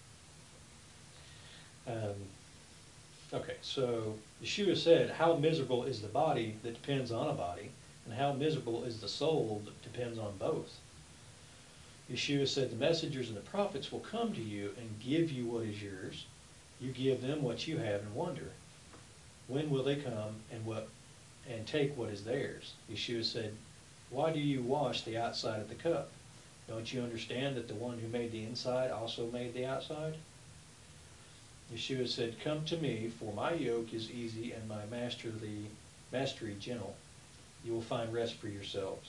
Okay, so Yeshua said, how miserable is the body that depends on a body, and how miserable is the soul that depends on both. Yeshua said, the messengers and the prophets will come to you and give you what is yours. You give them what you have and wonder, when will they come and take what is theirs? Yeshua said, why do you wash the outside of the cup? Don't you understand that the one who made the inside also made the outside? Yeshua said, come to me, for my yoke is easy and my mastery gentle. You will find rest for yourselves.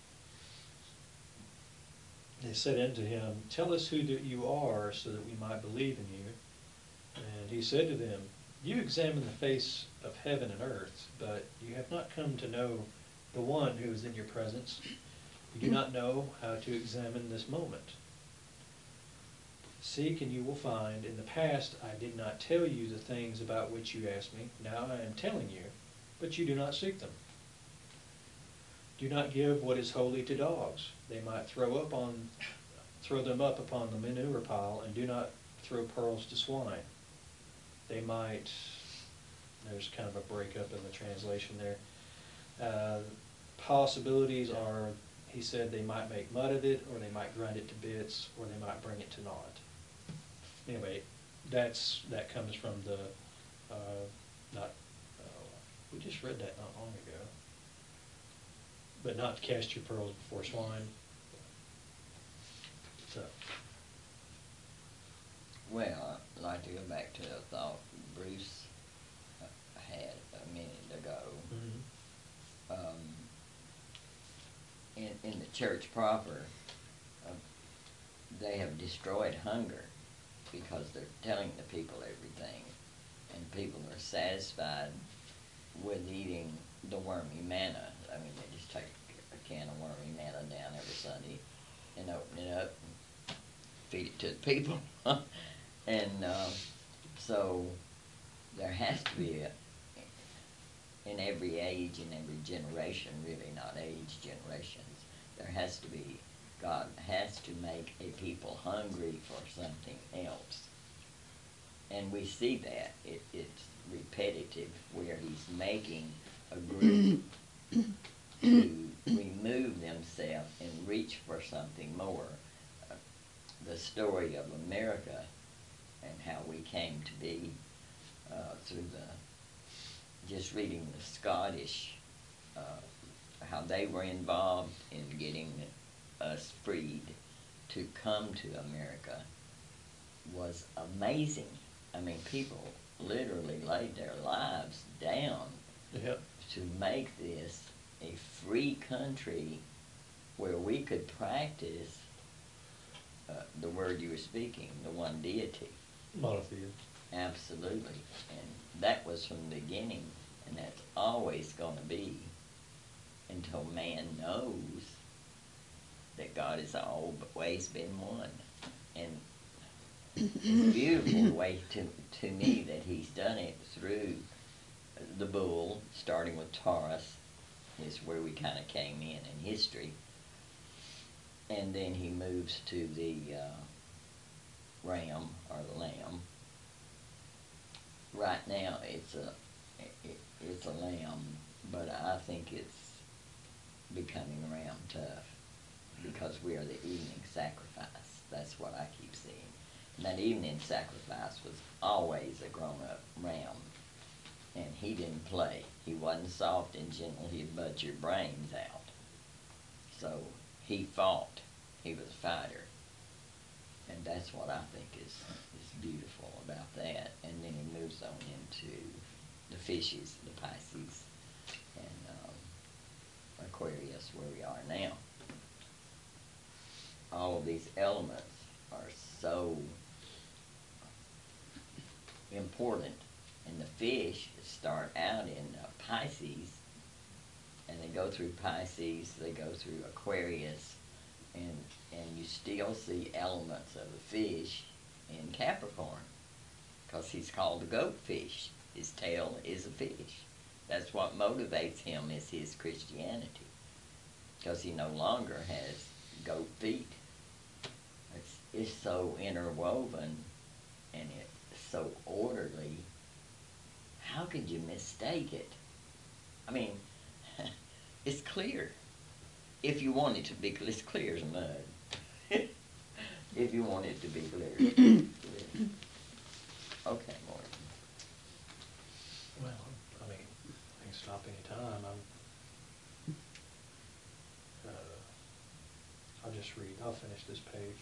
They said unto him, tell us who you are, so that we might believe in you. And he said to them, you examine the face of heaven and earth, but you have not come to know the one who is in your presence. You do not know how to examine this moment. Seek and you will find. In the past I did not tell you the things about which you asked me. Now I am telling you, but you do not seek them. Do not give what is holy to dogs. They might throw them up upon the manure pile, and do not throw pearls to swine. They might, there's kind of a breakup in the translation there. Possibilities are, he said, they might make mud of it, or they might grind it to bits, or they might bring it to naught. Anyway, that comes from the, we just read that not long ago. But not to cast your pearls before swine. So. Well, I'd like to go back to a thought Bruce had a minute ago. Mm-hmm. In the church proper, they have destroyed hunger because they're telling the people everything, and people are satisfied with eating the wormy manna. I mean, they just take a can of wormy manna down every Sunday and open it up and feed it to the people. And so there has to be in every age and every generation, really not age, generations, there has to be, God has to make a people hungry for something else. And we see that. It's repetitive, where he's making a group to remove themselves and reach for something more. The story of America and how we came to be through just reading the Scottish, how they were involved in getting us freed to come to America was amazing. I mean, people literally laid their lives down to make this a free country where we could practice the word you were speaking, the one deity. Monotheism. Absolutely. And that was from the beginning, and that's always going to be until man knows that God has always been one. And it's beautiful the way to me that he's done it through the bull, starting with Taurus, is where we kind of came in history. And then he moves to the ram, or the lamb. Right now it's a lamb, but I think it's becoming ram tough, because we are the evening sacrifice. That's what I keep seeing. And that evening sacrifice was always a grown-up ram, and he didn't play. He wasn't soft and gentle. He'd butt your brains out. So he fought. He was a fighter. And that's what I think is beautiful about that. And then he moves on into the fishes, the Pisces, and Aquarius, where we are now. All of these elements are so important. And the fish start out in Pisces, and they go through Pisces, they go through Aquarius, and you still see elements of a fish in Capricorn, because he's called a goat fish. His tail is a fish. That's what motivates him, is his Christianity, because he no longer has goat feet. It's so interwoven and it's so orderly. How could you mistake it? I mean, it's clear. If you want it to be, it's clear as mud. If you want it to be clear. Okay, Morton. Well, I mean, I can stop any time. I'll just read, I'll finish this page.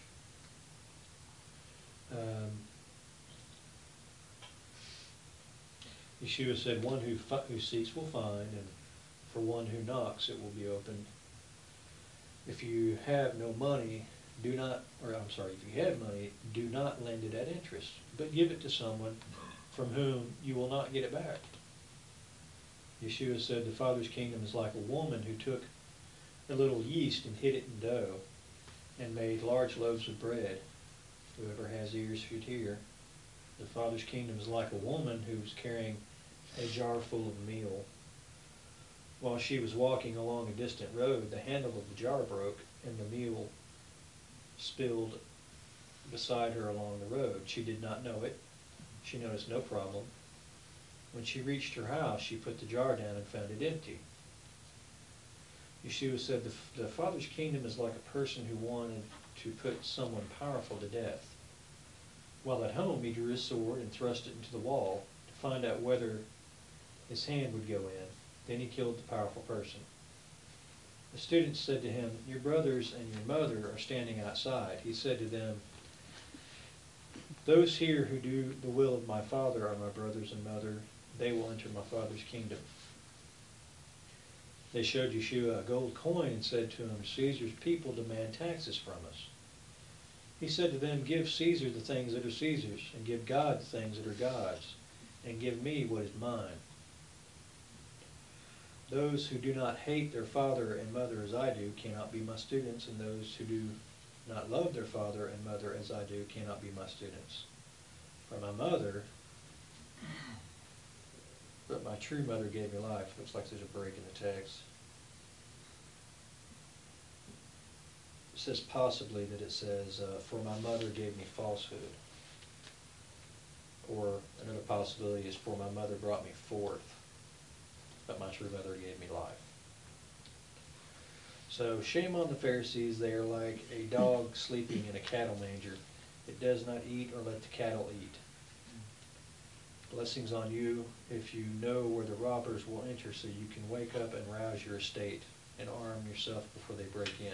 Yeshua said, one who seeks will find, and for one who knocks it will be opened. If you have no money, if you have money, do not lend it at interest, but give it to someone from whom you will not get it back. Yeshua said, the Father's kingdom is like a woman who took a little yeast and hid it in dough and made large loaves of bread. Whoever has ears should hear. The Father's kingdom is like a woman who was carrying a jar full of meal. While she was walking along a distant road, the handle of the jar broke and the meal spilled beside her along the road. She did not know it. She noticed no problem. When she reached her house, she put the jar down and found it empty. Yeshua said, the Father's kingdom is like a person who wanted to put someone powerful to death. While at home, he drew his sword and thrust it into the wall to find out whether his hand would go in. Then he killed the powerful person. The students said to him, your brothers and your mother are standing outside. He said to them, those here who do the will of my Father are my brothers and mother. They will enter my Father's kingdom. They showed Yeshua a gold coin and said to him, Caesar's people demand taxes from us. He said to them, give Caesar the things that are Caesar's, and give God the things that are God's, and give me what is mine. Those who do not hate their father and mother as I do cannot be my students, and those who do not love their father and mother as I do cannot be my students. For my mother, but my true mother gave me life. Looks like there's a break in the text. It says possibly that it says, for my mother gave me falsehood. Or another possibility is, for my mother brought me forth, but my true mother gave me life. So shame on the Pharisees. They are like a dog sleeping in a cattle manger. It does not eat or let the cattle eat. Blessings on you if you know where the robbers will enter, so you can wake up and rouse your estate and arm yourself before they break in.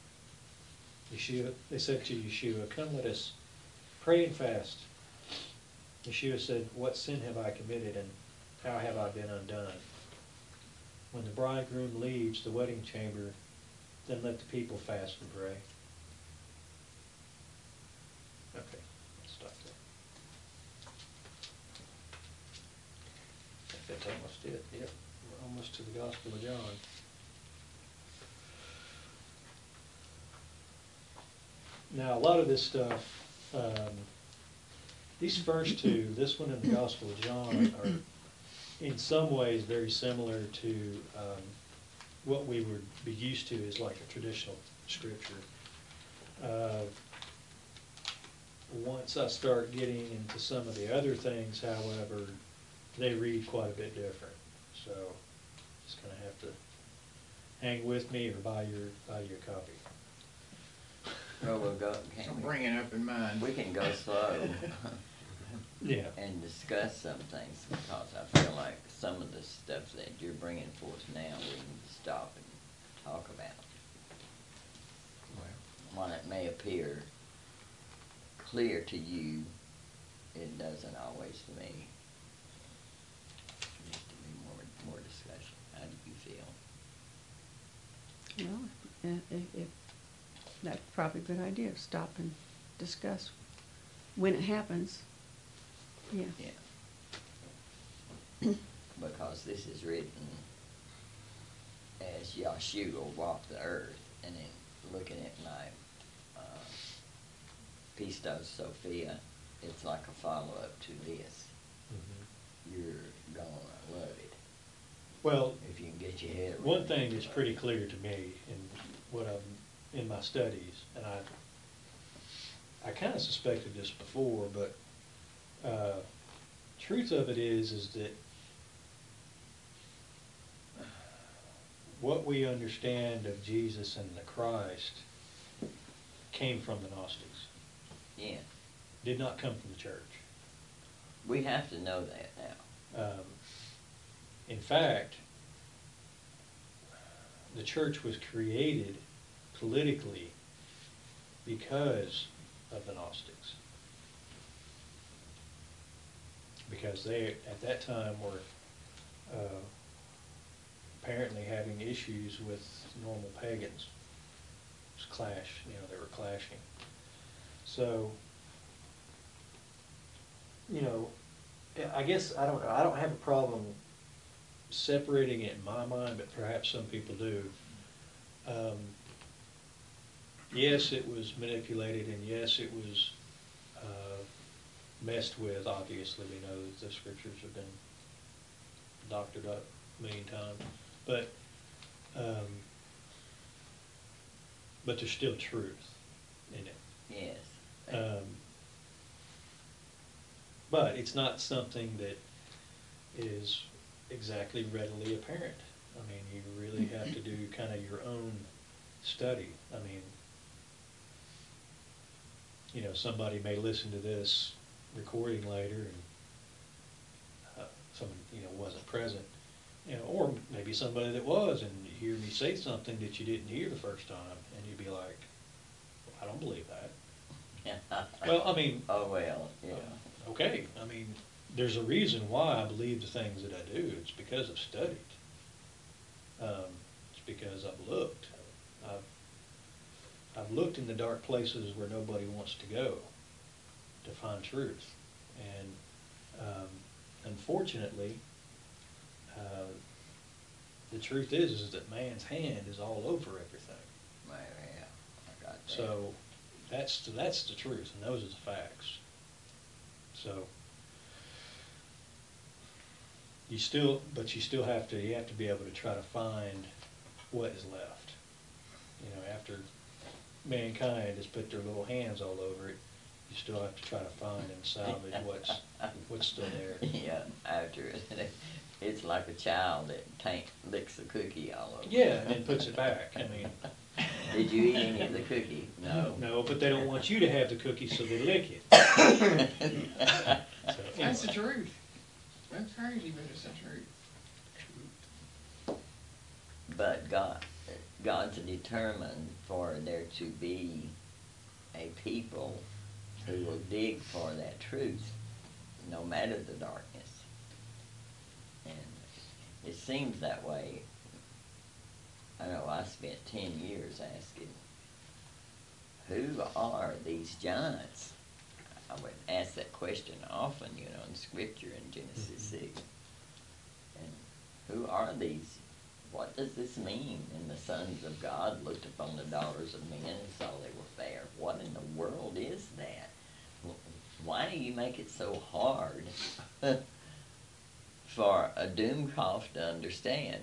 They said to Yeshua, come, let us pray and fast. Yeshua said, what sin have I committed, and how have I been undone? When the bridegroom leaves the wedding chamber, then let the people fast and pray. Okay, let's stop there. I think that's almost it. Yep, we're almost to the Gospel of John. Now, a lot of this stuff, these first two, this one and the Gospel of John, are in some ways very similar to what we would be used to as like a traditional scripture. Once I start getting into some of the other things, however, they read quite a bit different. So just kind of have to hang with me or buy your copy. Well, we'll go, So can't we? bring it up in mind. We can go slow Yeah. and discuss some things, because I feel like some of the stuff that you're bringing forth now, we need to stop and talk about. While it may appear clear to you, it doesn't always to me. There needs to be more discussion. How do you feel? Well, if that's probably a good idea, stop and discuss when it happens. Yeah. Yeah. Because this is written as Yahshua walked the earth, and then looking at my Pistos Sophia, it's like a follow-up to this. You're gonna love it Well, if you can get your head around one it. thing that's pretty clear to me in what in my studies, and I kind of suspected this before, but truth of it is that what we understand of Jesus and the Christ came from the Gnostics. Yeah, Did not come from the church. we have to know that now. In fact, the church was created politically because of the Gnostics. Because they, at that time, were apparently having issues with normal pagans. It was clash, they were clashing. So, I guess, I don't know, I don't have a problem separating it in my mind, but perhaps some people do. Yes, it was manipulated, and yes, it was messed with. Obviously, we know that the scriptures have been doctored up a million times, but there's still truth in it. Yes. But it's not something that is exactly readily apparent. I mean, you really have to do kind of your own study. I mean, somebody may listen to this recording later and someone, wasn't present, or maybe somebody that was, and you hear me say something that you didn't hear the first time, and you'd be like, well, I don't believe that. Well, I mean. Oh, well, yeah. Okay, I mean, there's a reason why I believe the things that I do. It's because I've studied. It's because I've looked. I've looked in the dark places where nobody wants to go to find truth. And unfortunately, the truth is that man's hand is all over everything. Well, yeah, I got that. So that's the truth, and those are the facts. So you still have to be able to try to find what is left. After mankind has put their little hands all over it, you still have to try to find and salvage what's still there. Yeah, after it's like a child that licks a cookie all over. Yeah, and then puts it back. I mean. Did you eat any of the cookie? No. No, but they don't want you to have the cookie, so they lick it. So, That's the anyway. truth. That's crazy, but it's the truth. But God's determined for there to be a people who will dig for that truth, no matter the darkness. And it seems that way. I know I spent 10 years asking, who are these giants? I would ask that question often, in Scripture in Genesis 6. And who are these? What does this mean? And the sons of God looked upon the daughters of men and saw they were fair. What in the world is that? Why do you make it so hard for a Doomkopf to understand,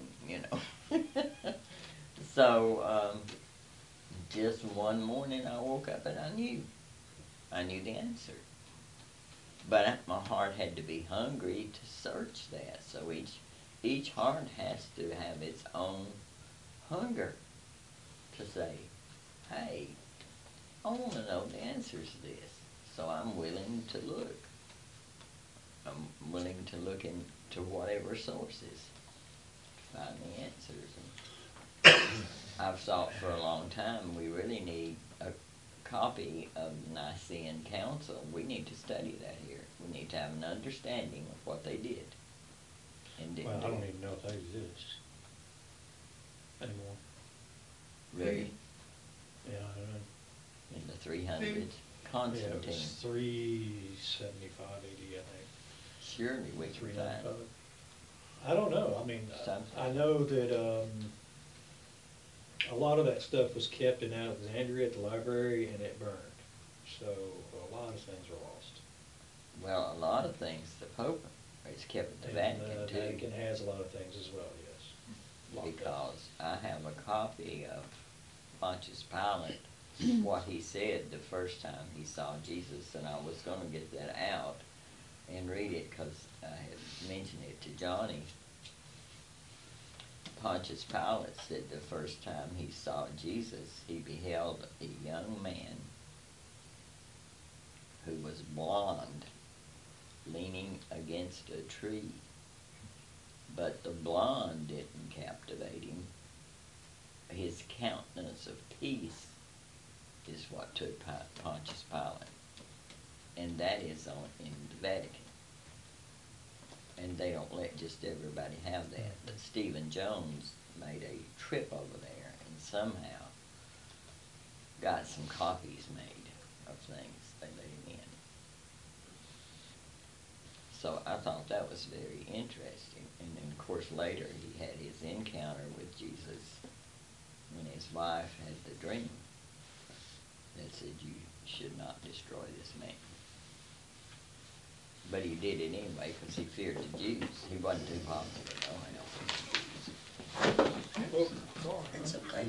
So, just one morning I woke up and I knew the answer. But my heart had to be hungry to search that. So each heart has to have its own hunger to say, hey, I want to know the answers to this. So I'm willing to look. I'm willing to look into whatever sources to find the answers. And I've thought for a long time we really need a copy of the Nicene Council. We need to study that here. We need to have an understanding of what they did and didn't Well, I do. don't even know if they exist anymore. Really, Yeah, I don't know. in the 300s, Yeah, it Constantine. was 375 AD, I think. Surely we can find 395. I don't know. I mean, Something. I know that a lot of that stuff was kept in Alexandria at the library and it burned. So a lot of things are lost. Well, a lot of things, the Pope is kept at the And, Vatican the too. Vatican has a lot of things as well, yes. Locked up. Because I have a copy of Pontius Pilate, what he said the first time he saw Jesus, and I was gonna get that out and read it, cause I had mentioned it to Johnny. Pontius Pilate said the first time he saw Jesus, he beheld a young man who was blond, leaning against a tree. But the blonde didn't captivate him. His countenance of peace is what took Pontius Pilate. And that is in the Vatican. And they don't let just everybody have that. But Stephen Jones made a trip over there and somehow got some copies made of things. They let him in. So I thought that was very interesting. And then, of course, later he had his encounter with Jesus when his wife had the dream that said, you should not destroy this man. But he did it anyway because he feared the Jews. He wasn't too popular, though. It's okay.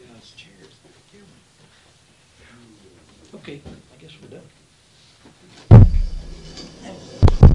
Okay, I guess we're done.